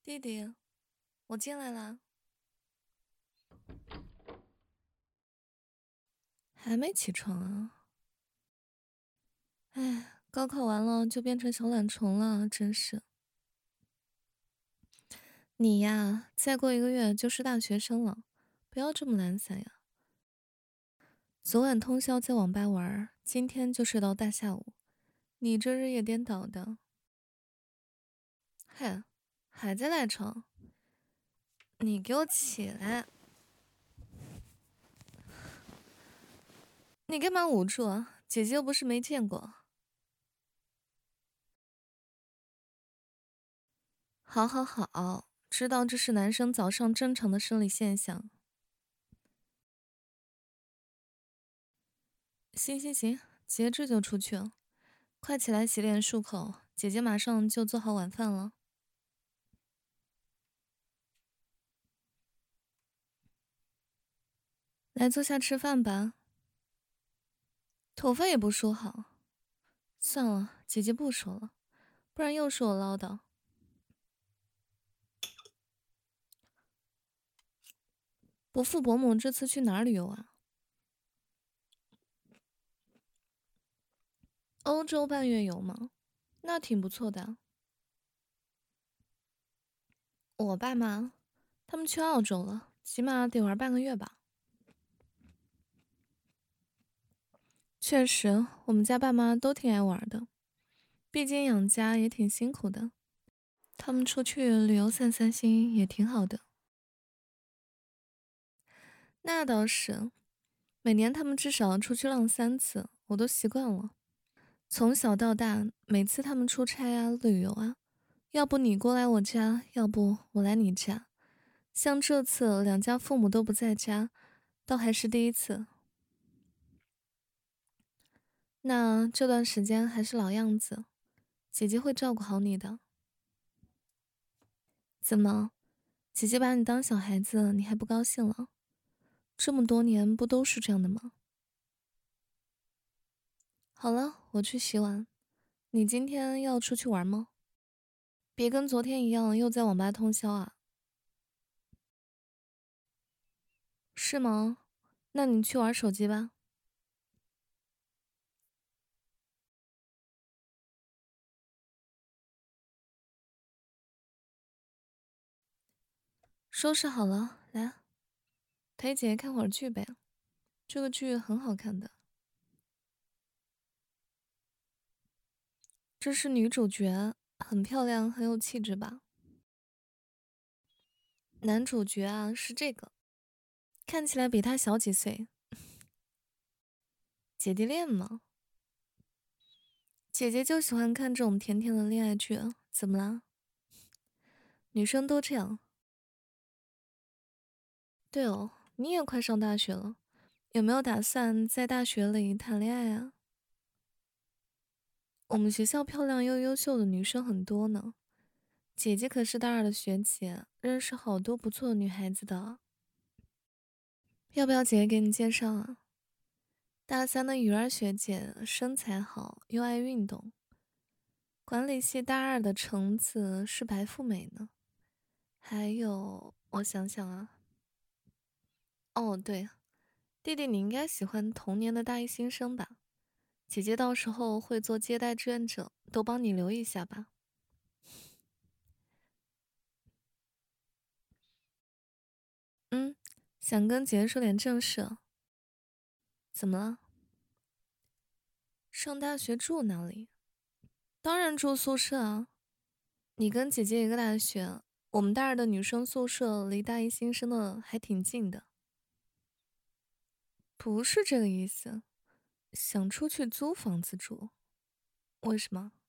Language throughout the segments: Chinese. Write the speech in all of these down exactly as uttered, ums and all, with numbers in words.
弟弟，我进来啦。还没起床啊？哎，高考完了就变成小懒虫了，真是。你呀，再过一个月就是大学生了，不要这么懒散呀。昨晚通宵在网吧玩儿，今天就睡到大下午。你这日夜颠倒的，嘿，还在赖床？你给我起来！你干嘛捂住啊？姐姐又不是没见过。好好好，知道这是男生早上正常的生理现象。行行行，节制就出去了。快起来洗脸漱口，姐姐马上就做好晚饭了。来坐下吃饭吧。头发也不梳好，算了，姐姐不说了，不然又是我唠叨。伯父伯母这次去哪儿旅游啊？欧洲半月游吗？那挺不错的啊。我爸妈，他们去澳洲了，起码得玩半个月吧。确实，我们家爸妈都挺爱玩的，毕竟养家也挺辛苦的。他们出去旅游散散心也挺好的。那倒是，每年他们至少出去浪三次，我都习惯了。从小到大，每次他们出差啊、旅游啊，要不你过来我家，要不我来你家。像这次两家父母都不在家，倒还是第一次。那这段时间还是老样子，姐姐会照顾好你的。怎么，姐姐把你当小孩子，你还不高兴了？这么多年不都是这样的吗？好了，我去洗碗。你今天要出去玩吗？别跟昨天一样又在网吧通宵啊？是吗？那你去玩手机吧。收拾好了，来陪姐看会儿剧呗。这个剧很好看的。这是女主角，很漂亮，很有气质吧？男主角啊是这个，看起来比他小几岁。姐弟恋吗？姐姐就喜欢看这种甜甜的恋爱剧啊，怎么啦？女生都这样。对哦，你也快上大学了，有没有打算在大学里谈恋爱啊？我们学校漂亮又优秀的女生很多呢，姐姐可是大二的学姐，认识好多不错的女孩子的。要不要姐姐给你介绍啊？大三的雨儿学姐身材好又爱运动，管理系大二的橙子是白富美呢。还有，我想想啊，哦对，弟弟你应该喜欢童年的大一新生吧？姐姐到时候会做接待志愿者，都帮你留意一下吧。嗯，想跟姐姐说点正事啊。怎么了？上大学住哪里？当然住宿舍啊。你跟姐姐一个大学，我们大二的女生宿舍离大一新生的还挺近的。不是这个意思，想出去租房子住？为什么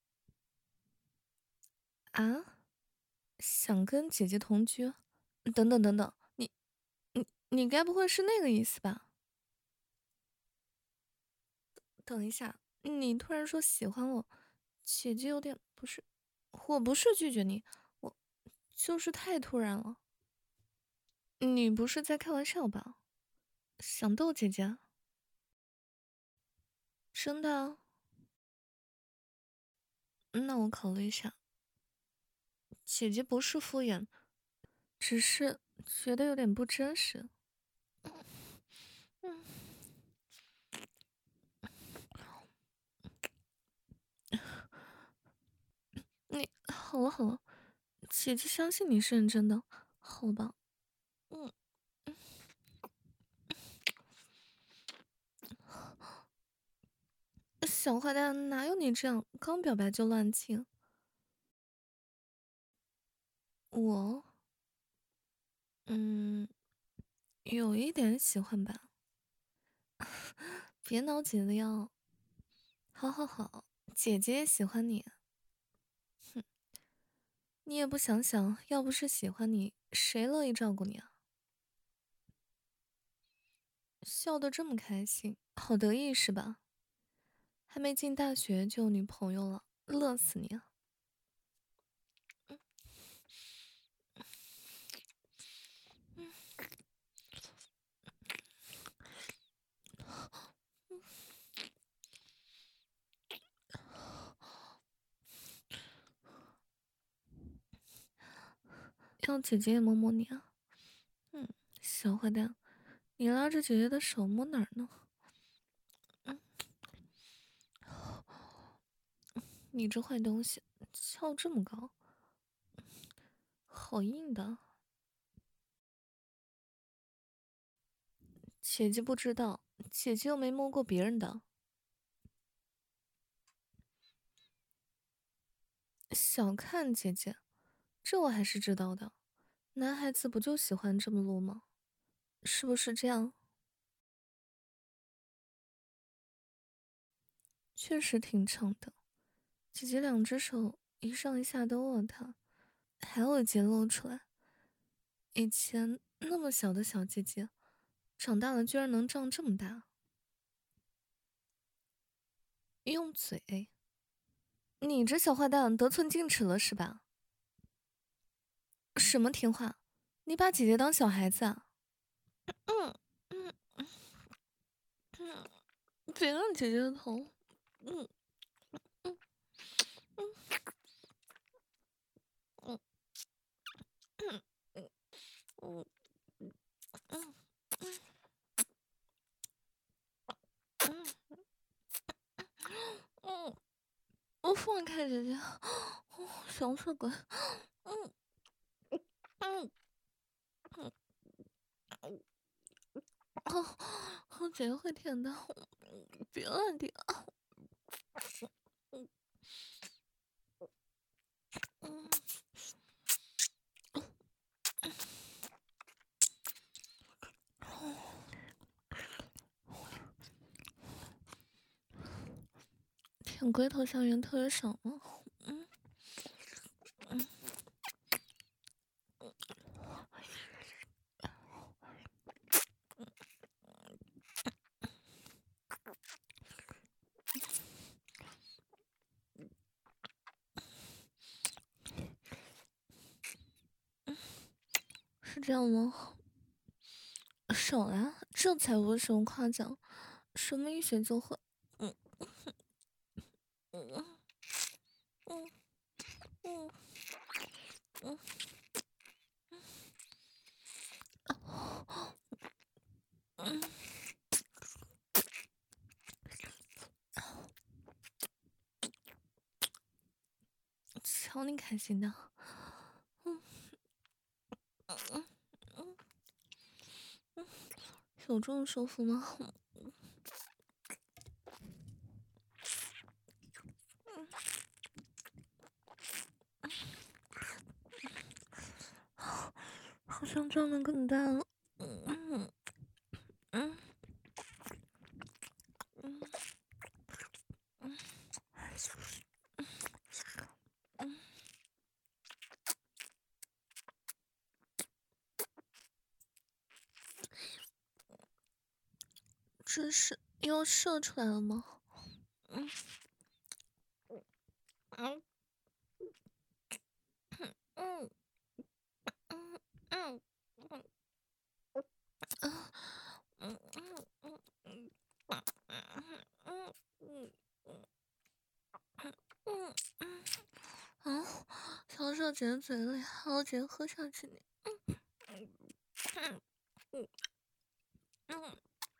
啊？想跟姐姐同居？等等等等，你你你该不会是那个意思吧？等一下，你突然说喜欢我，姐姐有点不是，我不是拒绝你，我就是太突然了。你不是在开玩笑吧？想逗姐姐？真的啊？那我考虑一下。 姐姐不是敷衍，只是觉得有点不真实。嗯，你好了好了，姐姐相信你是认真的，好吧？嗯，小坏蛋，哪有你这样刚表白就乱亲？我，嗯，有一点喜欢吧。别挠姐的腰。好好好，姐姐也喜欢你。你也不想想，要不是喜欢你，谁乐意照顾你啊？笑得这么开心，好得意是吧？还没进大学就有女朋友了，乐死你啊！要姐姐也摸摸你啊？嗯，小坏蛋，你拉着姐姐的手摸哪儿呢？嗯，你这坏东西，翘这么高，好硬的。姐姐不知道，姐姐又没摸过别人的。小看姐姐，这我还是知道的。男孩子不就喜欢这么撸吗？是不是这样？确实挺长的。姐姐两只手一上一下都握它，还有节露出来。以前那么小的小姐姐，长大了居然能长这么大。用嘴？你这小坏蛋得寸进尺了是吧？什么听话？你把姐姐当小孩子啊？嗯嗯嗯，别让姐姐的头。嗯嗯嗯嗯嗯嗯嗯嗯嗯，我放开姐姐！哦，小色鬼！嗯嗯嗯嗯，哦，姐姐会舔的，别乱舔。嗯嗯，舔龟头校园特别爽吗？嗯嗯，是这样吗？爽啊！这才不是什么夸奖，什么一学就会。嗯嗯嗯嗯嗯嗯，瞧你开心的。嗯嗯嗯嗯嗯，有这么舒服吗？好像胀得更大了。嗯嗯嗯嗯嗯嗯，这是要射出来了吗？嗯嗯嗯嗯嗯嗯嗯嗯嗯嗯嗯嗯嗯嗯嗯，啊，小手姐的嘴里，然后直接喝下去你。嗯嗯嗯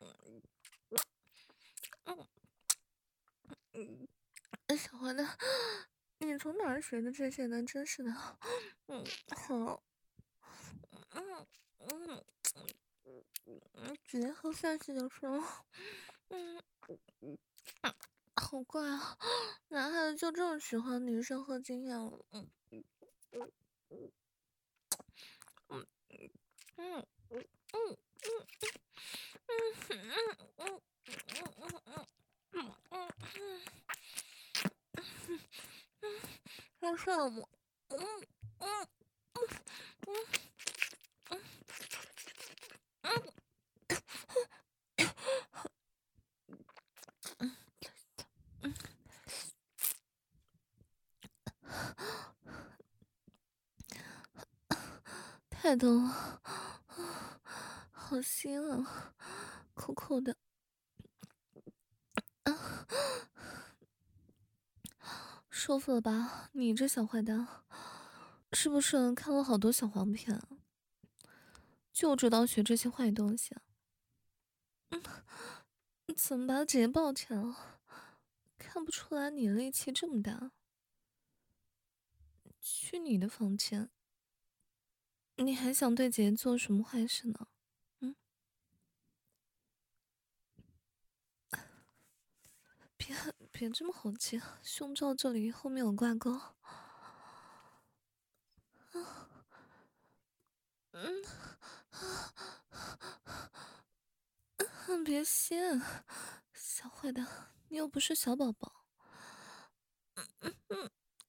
嗯嗯嗯，小坏蛋，你从哪儿学的这些呢？真是的，嗯，好，嗯嗯嗯，直接喝下去就说，嗯，好怪啊，男孩子就这么喜欢女生喝经验了，嗯嗯嗯嗯嗯嗯嗯嗯嗯嗯嗯嗯。好羡慕。嗯嗯太多了，好腥啊，苦苦的。舒服了吧？你这小坏蛋，是不是看了好多小黄片啊？就知道学这些坏东西啊？你怎么把姐姐抱起来了？看不出来你力气这么大。去你的房间，你还想对姐姐做什么坏事呢？嗯，别别这么好气，胸罩这里后面有挂钩。嗯，嗯别掀，小坏蛋，你又不是小宝宝。嗯，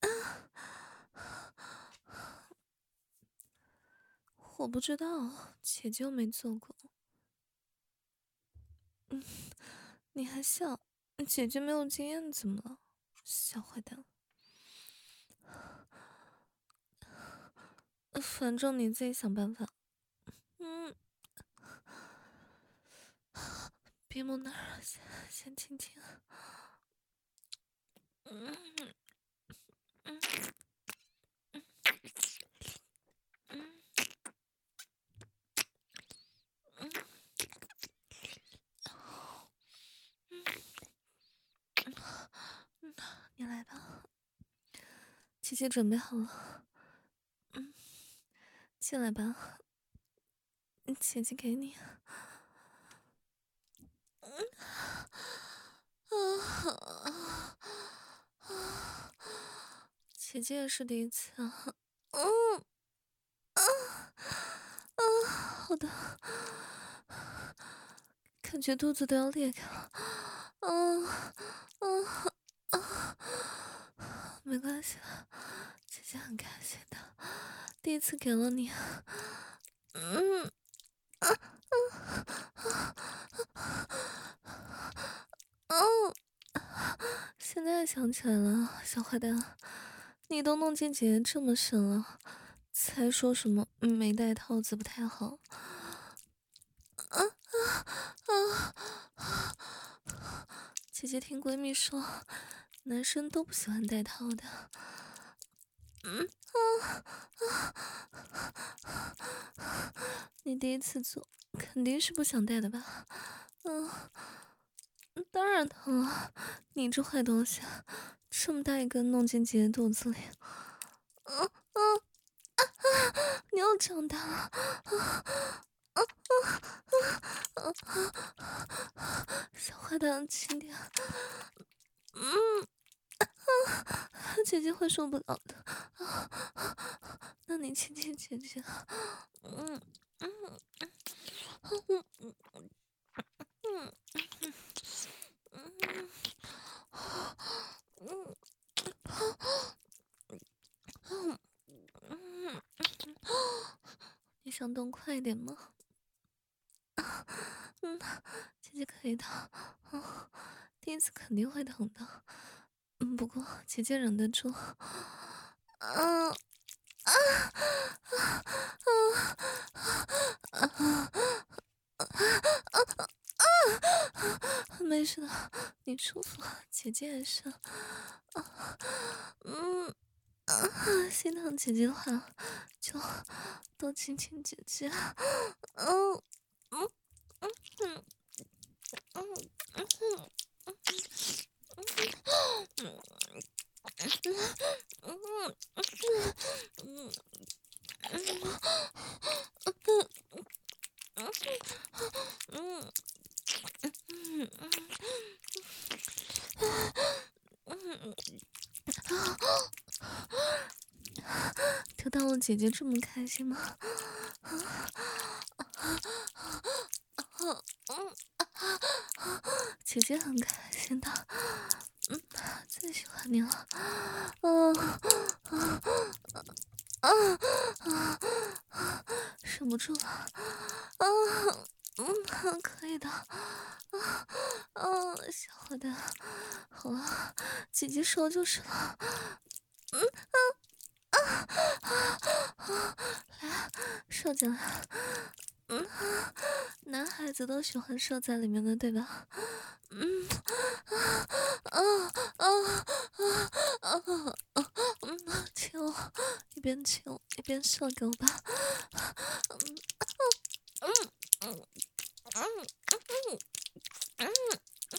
我不知道，姐姐又没做过。嗯，你还笑？姐姐没有经验怎么了？小坏蛋，反正你自己想办法。嗯，别摸那儿，先先听听。嗯嗯嗯嗯嗯，你来吧，姐姐准备好了。嗯，进来吧，姐姐给你。啊啊！姐姐也是第一次啊。嗯啊啊！好的，感觉肚子都要裂开了。嗯嗯啊！没关系了，姐姐很开心的，第一次给了你。嗯啊啊啊！现在想起来了，小坏蛋，你都弄进姐姐这么深了，才说什么嗯没戴套子不太好。啊啊啊！姐姐听闺蜜说，男生都不喜欢戴套的。嗯啊啊！你第一次做，肯定是不想戴的吧？嗯，当然疼了，你这坏东西，这么大一根弄进姐姐肚子里。嗯嗯啊啊！你又长大了。啊啊啊啊啊！小坏蛋，轻点。嗯啊，姐姐会受不了的。啊啊！那你亲亲姐姐。嗯嗯嗯嗯嗯嗯嗯嗯嗯，你想动快一点吗？嗯，姐姐可以的。嗯，第一次肯定会疼的。嗯，不过姐姐忍得住。嗯啊啊啊啊啊！没事的，你舒服，姐姐也是。啊，嗯心疼姐姐的话，就多亲亲姐姐。嗯嗯嗯嗯嗯嗯嗯嗯嗯嗯，得到了姐姐这么开心吗？姐姐很开心的，嗯，最喜欢你了，嗯嗯嗯嗯，忍不住了，啊嗯，可以的，啊啊，小坏蛋，好了，姐姐说就是了，嗯啊啊啊，来，射进来，嗯，男孩子都喜欢射在里面的，对吧？嗯啊啊啊啊啊啊！嗯，亲我，一边亲我一边射给我吧。嗯嗯嗯嗯嗯嗯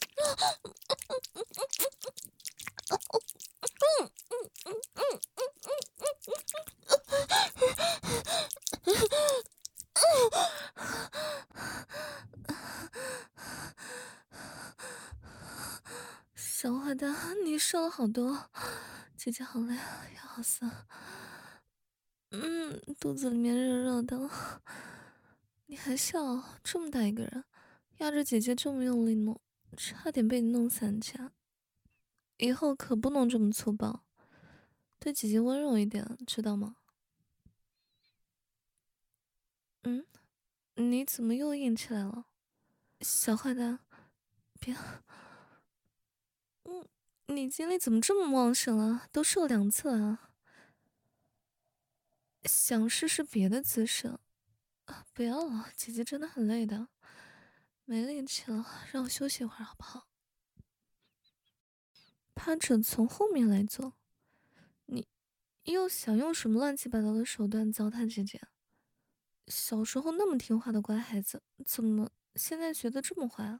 小坏蛋，你射了好多，姐姐好累啊，也好酸。嗯，肚子里面热热的，你还笑？这么大一个人，压着姐姐这么用力弄，差点被你弄散架。以后可不能这么粗暴，对姐姐温柔一点，知道吗？嗯，你怎么又硬起来了？小坏蛋，别，嗯，你精力怎么这么旺盛啊？都射两次了啊！想试试别的姿势啊？不要了，姐姐真的很累的，没力气了，让我休息一会儿好不好？趴着从后面来做，你又想用什么乱七八糟的手段糟蹋姐姐？小时候那么听话的乖孩子，怎么现在学的这么坏啊？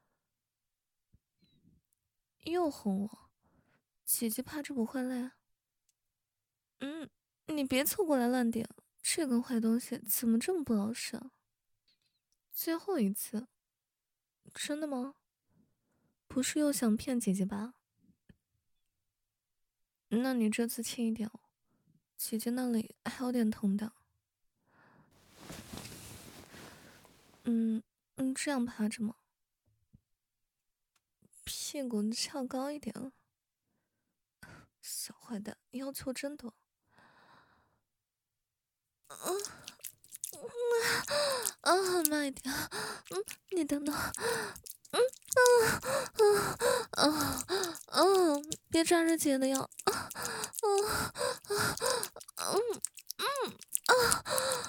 又哄我，姐姐怕这不会累啊。嗯，你别凑过来乱点，这个坏东西怎么这么不老实啊？最后一次，真的吗？不是又想骗姐姐吧？那你这次轻一点哦，姐姐那里还有点疼的。嗯嗯，这样趴着吗？屁股翘高一点。小坏蛋，要求真多。嗯啊，慢一点。嗯，你等等。嗯啊啊啊啊！别扎着姐的腰。啊啊啊！嗯嗯啊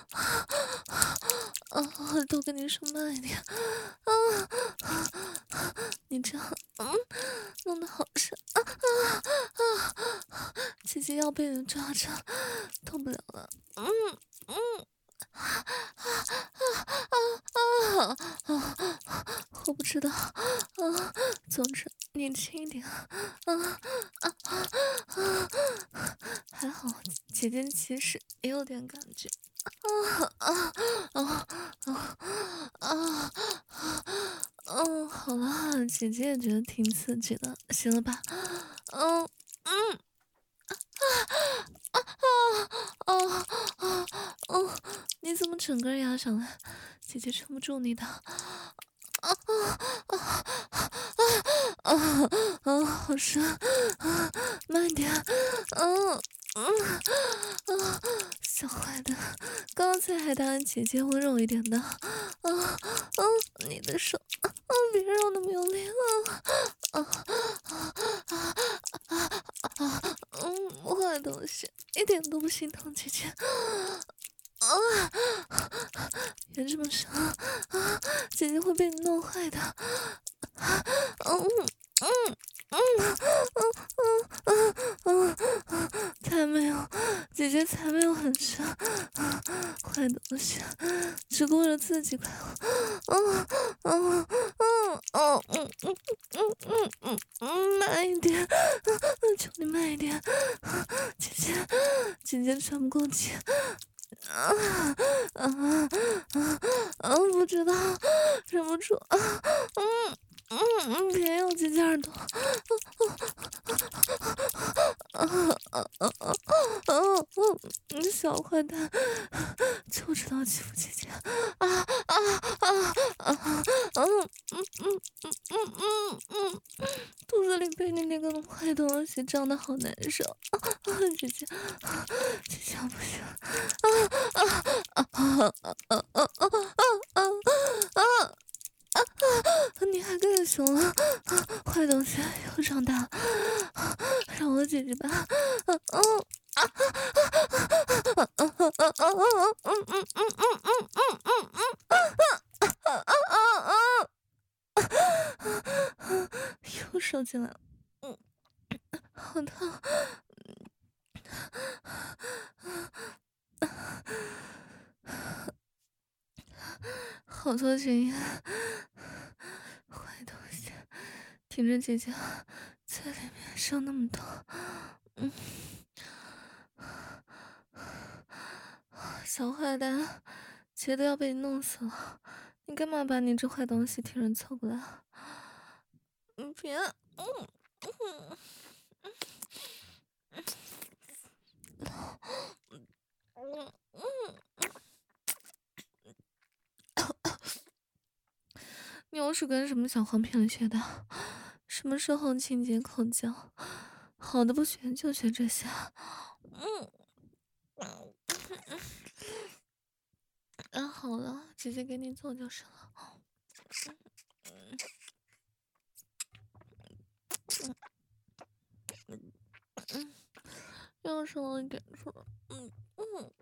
啊！啊，都跟你说慢一点。啊啊！你这样，嗯，弄得好深。啊啊啊！姐姐要被人抓着，动不了了。嗯嗯。啊啊啊啊啊！我不知道啊，总之年轻一点啊啊啊啊！还好姐姐其实也有点感觉啊啊啊啊啊啊！嗯，好了，姐姐也觉得挺刺激的，行了吧？嗯嗯。啊啊啊啊！哦，你怎么整个人压上来？姐姐撑不住你的。啊啊啊啊啊啊！好深啊！慢点。嗯嗯啊！小坏蛋，刚才还答应姐姐温柔一点的。啊啊！你的手啊！别让那么用力了。啊啊啊啊啊！嗯，坏东西，一点都不心疼姐姐。啊，别这么说啊！姐姐会被你弄坏的。嗯嗯嗯嗯嗯，才没有，姐姐才没有很傻，坏东西，只顾着自己快活。嗯嗯嗯嗯嗯嗯嗯嗯嗯嗯，慢一点，求你慢一点，姐姐姐姐喘不过气。啊啊啊啊！不知道，忍不住啊！嗯嗯嗯，别用姐姐耳朵！啊啊啊啊啊！嗯，小坏蛋，就知道欺负姐姐！啊啊啊啊！嗯嗯嗯嗯嗯嗯嗯，肚子里被你那个坏东西胀得好难受！啊啊，姐姐，姐姐不行！啊啊啊啊啊啊啊啊啊啊！你还更凶了，啊坏东西又长大了，啊让我姐姐吧，嗯嗯啊啊啊啊啊啊啊啊嗯嗯嗯嗯嗯嗯嗯嗯啊啊啊！又手进来了，嗯，好疼，好多声音，坏东西，听着姐姐在里面声那么多，嗯。小坏蛋，觉得要被你弄死了！你干嘛把你这坏东西替人凑过来？你别，嗯嗯嗯嗯，你又是跟什么小黄片里学的？什么时候清洁口交？好的不学就学这些。嗯嗯嗯，好了，姐姐给你做就是了。嗯，又少了一点出来。嗯嗯。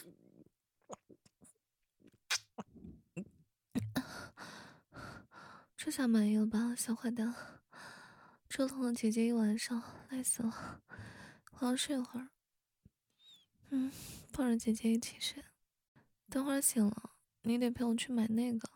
这下满意了吧，小坏蛋？折腾了姐姐一晚上，累死了，我要睡会儿。嗯，抱着姐姐一起睡。等会儿醒了，你得陪我去买那个。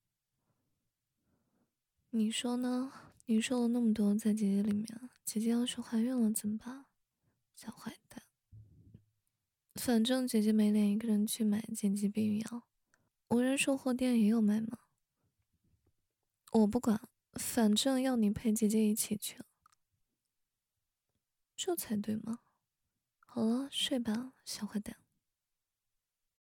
你说呢？你瘦了那么多，在姐姐里面，姐姐要是怀孕了怎么办？小坏蛋，反正姐姐没脸一个人去买减肌避孕药，无人售货店也有卖吗？我不管，反正要你陪姐姐一起去，这才对嘛。好了，睡吧，小坏蛋。